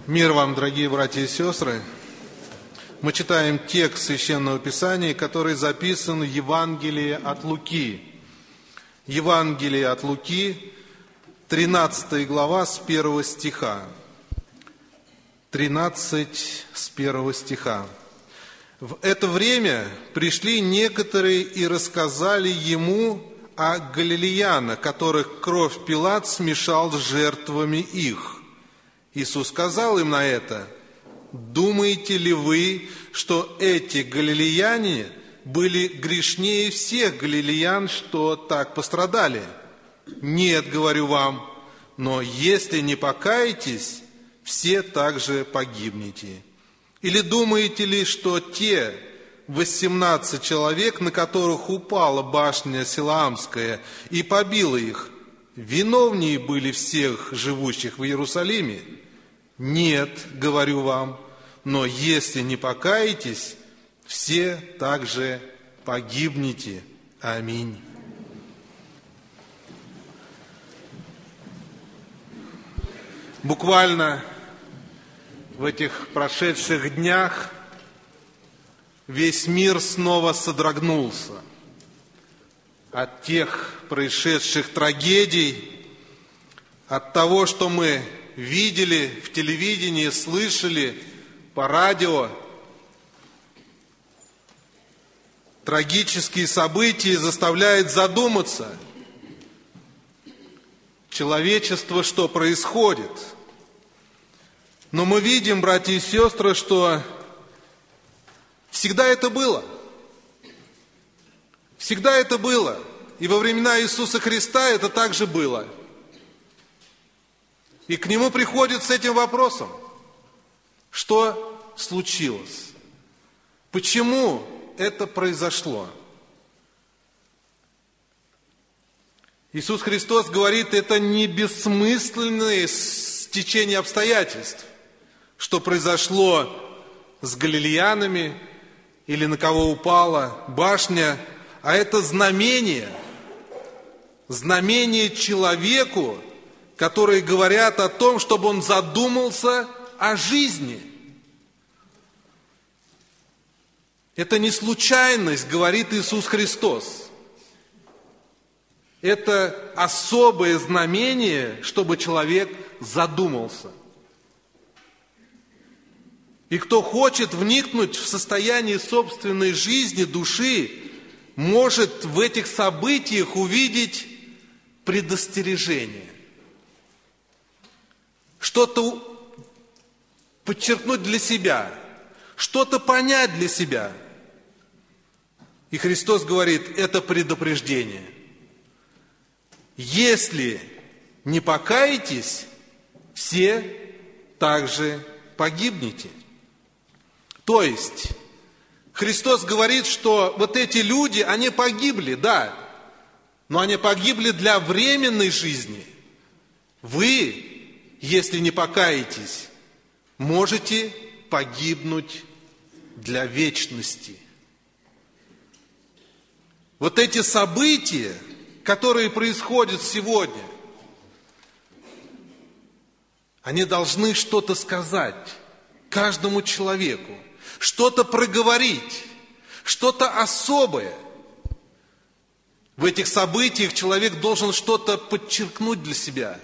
Мир вам, дорогие братья и сестры! Мы читаем текст Священного Писания, который записан в Евангелии от Луки. Евангелие от Луки, 13 глава, с 1 стиха. 13 с 1 стиха. В это время пришли некоторые и рассказали ему о галилеянах, которых кровь Пилат смешал с жертвами их. Иисус сказал им на это: «Думаете ли вы, что эти галилеяне были грешнее всех галилеян, что так пострадали? Нет, говорю вам, но если не покаетесь, все также погибнете. Или думаете ли, что те 18 человек, на которых упала башня Силаамская и побила их, виновнее были всех живущих в Иерусалиме? Нет, говорю вам, но если не покаетесь, все также погибнете. Аминь». Буквально в этих прошедших днях весь мир снова содрогнулся от тех происшедших трагедий, от того, что мы видели в телевидении, слышали по радио. Трагические события заставляют задуматься: человечество, что происходит? Но мы видим, братья и сестры, что всегда это было. Всегда это было. И во времена Иисуса Христа это также было. И к Нему приходят с этим вопросом: что случилось? Почему это произошло? Иисус Христос говорит, это не бессмысленное стечение обстоятельств, что произошло с галилеянами или на кого упала башня, а это знамение человеку, которые говорят о том, чтобы он задумался о жизни. Это не случайность, говорит Иисус Христос. Это особое знамение, чтобы человек задумался. И кто хочет вникнуть в состояние собственной жизни, души, может в этих событиях увидеть предостережение. Что-то подчеркнуть для себя, что-то понять для себя. И Христос говорит, это предупреждение. Если не покаетесь, все также погибнете. То есть, Христос говорит, что вот эти люди, они погибли, да, но они погибли для временной жизни. Вы, если не покаетесь, можете погибнуть для вечности. Вот эти события, которые происходят сегодня, они должны что-то сказать каждому человеку, что-то проговорить, что-то особое. В этих событиях человек должен что-то подчеркнуть для себя.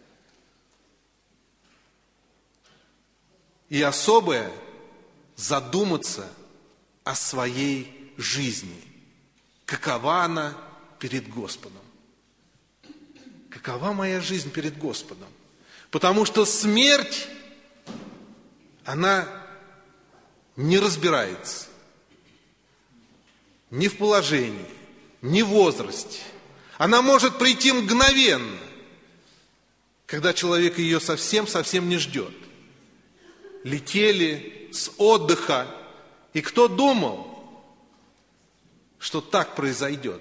И особое задуматься о своей жизни. Какова она перед Господом? Какова моя жизнь перед Господом? Потому что смерть, она не разбирается ни в положении, ни в возрасте. Она может прийти мгновенно, когда человек ее совсем не ждет. Летели с отдыха, и кто думал, что так произойдет?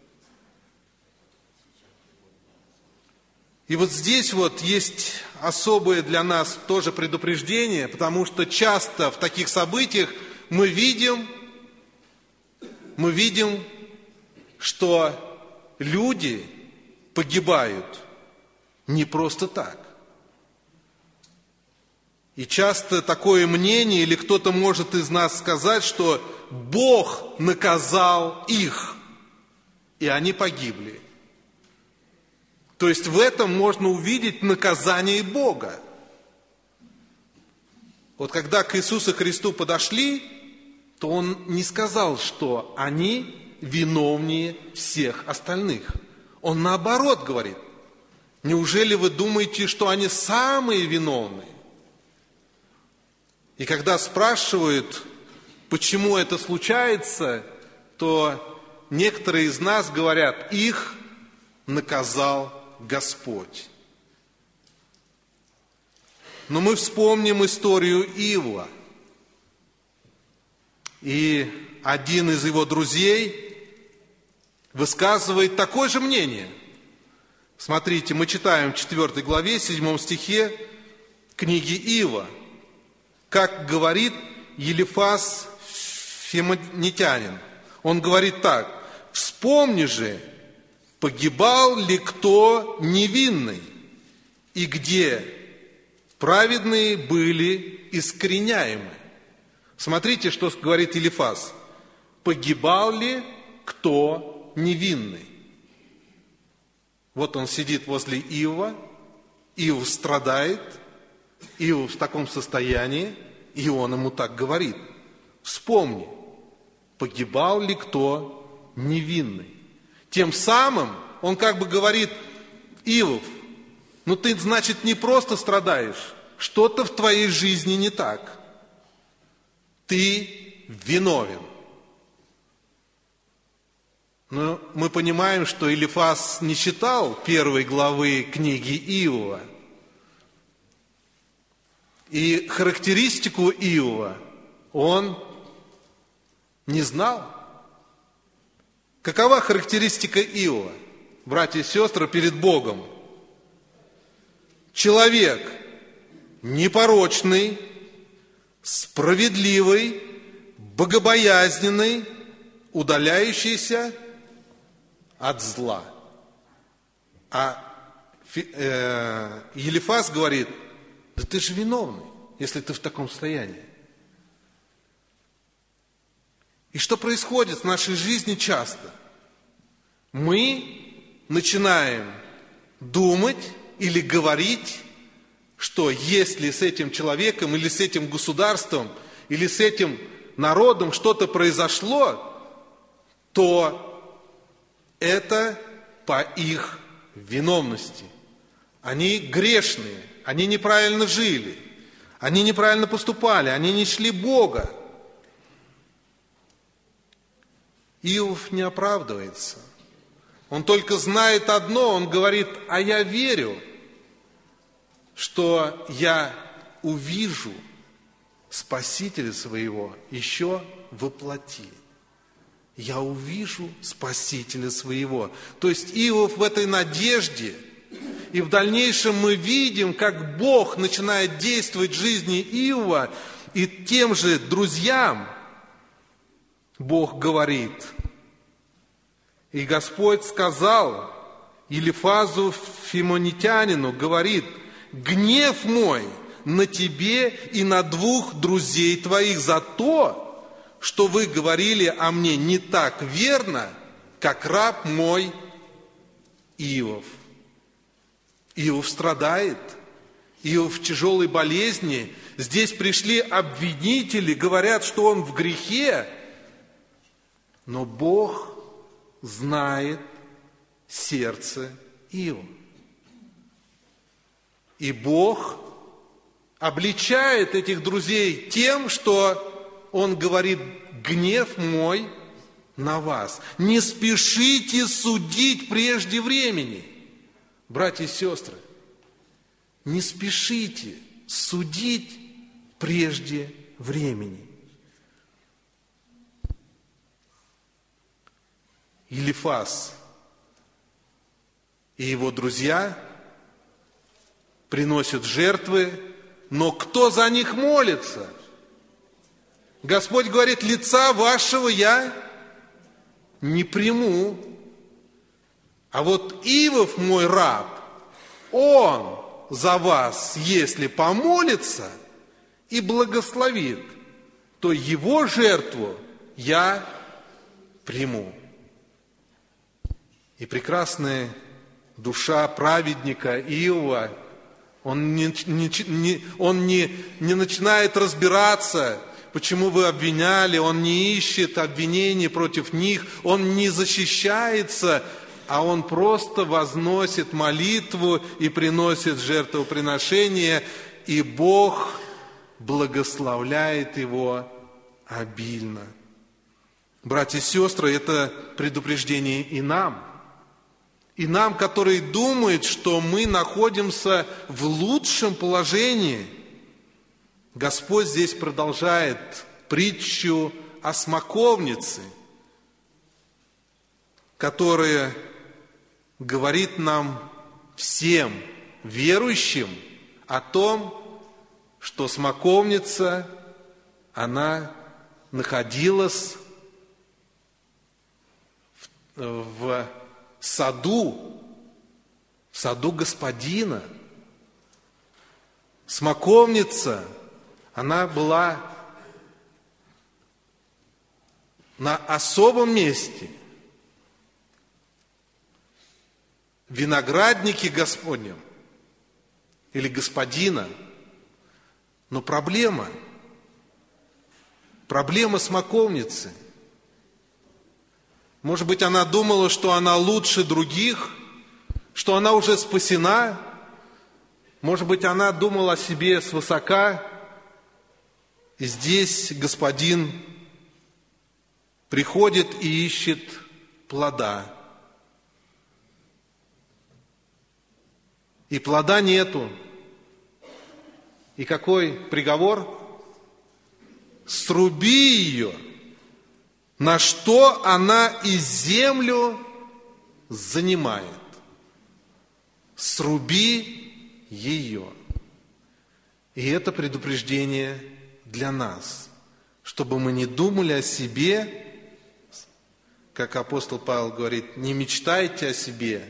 И вот здесь вот есть особое для нас тоже предупреждение, потому что часто в таких событиях мы видим, что люди погибают не просто так. И часто такое мнение, или кто-то может из нас сказать, что Бог наказал их, и они погибли. То есть в этом можно увидеть наказание Бога. Вот когда к Иисусу Христу подошли, то Он не сказал, что они виновнее всех остальных. Он наоборот говорит: неужели вы думаете, что они самые виновные? И когда спрашивают, почему это случается, то некоторые из нас говорят: их наказал Господь. Но мы вспомним историю Иова. И один из его друзей высказывает такое же мнение. Смотрите, мы читаем в 4 главе, 7 стихе книги Иова, как говорит Елифаз Фимонитянин. Он говорит так: «Вспомни же, погибал ли кто невинный, и где праведные были искореняемы». Смотрите, что говорит Елифаз. Погибал ли кто невинный? Вот он сидит возле Иова, Иов страдает, Иов в таком состоянии, и он ему так говорит: вспомни, погибал ли кто невинный. Тем самым он как бы говорит: Иов, ну ты, значит, не просто страдаешь, что-то в твоей жизни не так. Ты виновен. Но мы понимаем, что Елифаз не читал 1 главы книги Иова. И характеристику Иова он не знал. Какова характеристика Иова, братья и сестры, перед Богом? Человек непорочный, справедливый, богобоязненный, удаляющийся от зла. А Елифаз говорит: да ты же виновный, если ты в таком состоянии. И что происходит в нашей жизни часто? Мы начинаем думать или говорить, что если с этим человеком или с этим государством или с этим народом что-то произошло, то это по их виновности. Они грешные, они неправильно жили, они неправильно поступали, они не чтили Бога. Иов не оправдывается. Он только знает одно, он говорит: а я верю, что я увижу Спасителя своего еще во плоти. Я увижу Спасителя своего. То есть Иов в этой надежде, и в дальнейшем мы видим, как Бог начинает действовать в жизни Иова, и тем же друзьям Бог говорит. И Господь сказал Елифазу Фимонитянину, говорит: гнев мой на тебе и на 2 друзей твоих за то, что вы говорили о мне не так верно, как раб мой Иов. Иов страдает, Иов в тяжелой болезни. Здесь пришли обвинители, говорят, что он в грехе, но Бог знает сердце Иова. И Бог обличает этих друзей тем, что Он говорит: гнев мой на вас. Не спешите судить прежде времени. Братья и сестры, не спешите судить прежде времени. Елифаз и его друзья приносят жертвы, но кто за них молится? Господь говорит: лица вашего я не приму. А вот Иов, мой раб, он за вас, если помолится, и благословит, то его жертву я приму. И прекрасная душа праведника Иова, он не начинает разбираться, почему вы обвиняли, он не ищет обвинений против них, он не защищается, а он просто возносит молитву и приносит жертвоприношение, и Бог благословляет его обильно. Братья и сестры, это предупреждение и нам, которые думают, что мы находимся в лучшем положении. Господь здесь продолжает притчу о смоковнице, которая говорит нам всем верующим о том, что смоковница, она находилась в саду Господина. Смоковница, она была на особом месте. В винограднике Господнем или Господина. Но проблема смоковницы. Может быть, она думала, что она лучше других, что она уже спасена. Может быть, она думала о себе свысока. И здесь Господин приходит и ищет плода. И плода нету. И какой приговор? Сруби ее, на что она и землю занимает. Сруби ее. И это предупреждение для нас, чтобы мы не думали о себе, как апостол Павел говорит, не мечтайте о себе,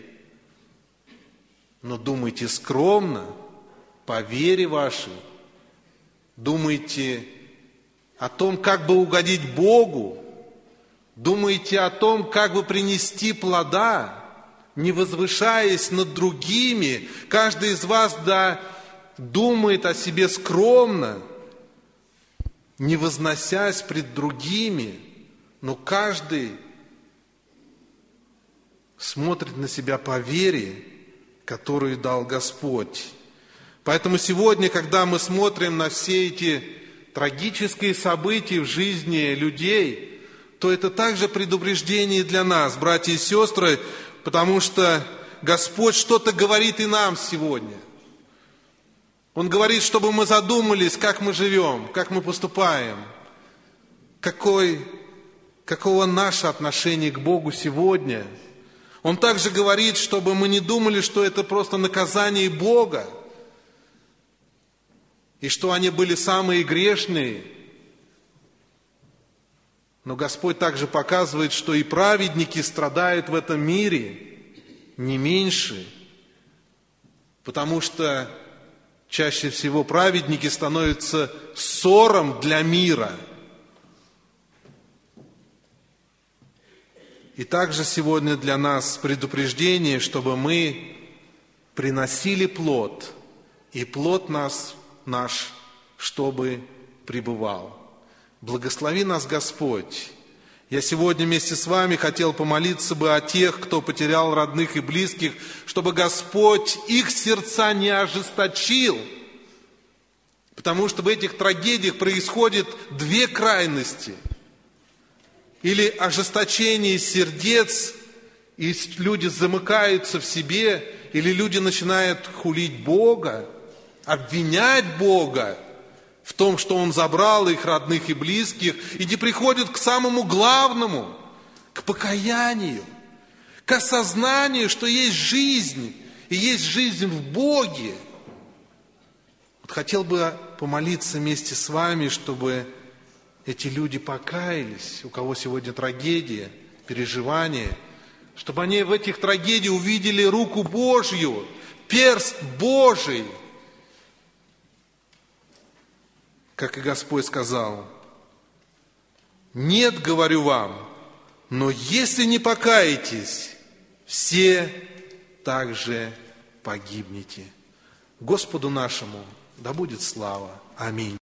но думайте скромно, по вере вашей, думайте о том, как бы угодить Богу, думайте о том, как бы принести плода, не возвышаясь над другими. Каждый из вас, думает о себе скромно, не возносясь пред другими, но каждый смотрит на себя по вере, которую дал Господь. Поэтому сегодня, когда мы смотрим на все эти трагические события в жизни людей, то это также предупреждение для нас, братья и сестры, потому что Господь что-то говорит и нам сегодня. Он говорит, чтобы мы задумались, как мы живем, как мы поступаем, каково наше отношение к Богу сегодня. Он также говорит, чтобы мы не думали, что это просто наказание Бога, и что они были самые грешные. Но Господь также показывает, что и праведники страдают в этом мире не меньше, потому что чаще всего праведники становятся ссором для мира. И также сегодня для нас предупреждение, чтобы мы приносили плод, и плод наш, чтобы пребывал. Благослови нас, Господь. Я сегодня вместе с вами хотел помолиться бы о тех, кто потерял родных и близких, чтобы Господь их сердца не ожесточил. Потому что в этих трагедиях происходят две крайности. Или ожесточение сердец, и люди замыкаются в себе, или люди начинают хулить Бога, обвинять Бога в том, что Он забрал их родных и близких, и не приходят к самому главному, к покаянию, к осознанию, что есть жизнь, и есть жизнь в Боге. Вот хотел бы помолиться вместе с вами, чтобы эти люди покаялись, у кого сегодня трагедия, переживания, чтобы они в этих трагедиях увидели руку Божью, перст Божий, как и Господь сказал: «Нет, говорю вам, но если не покаетесь, все также погибнете». Господу нашему да будет слава. Аминь.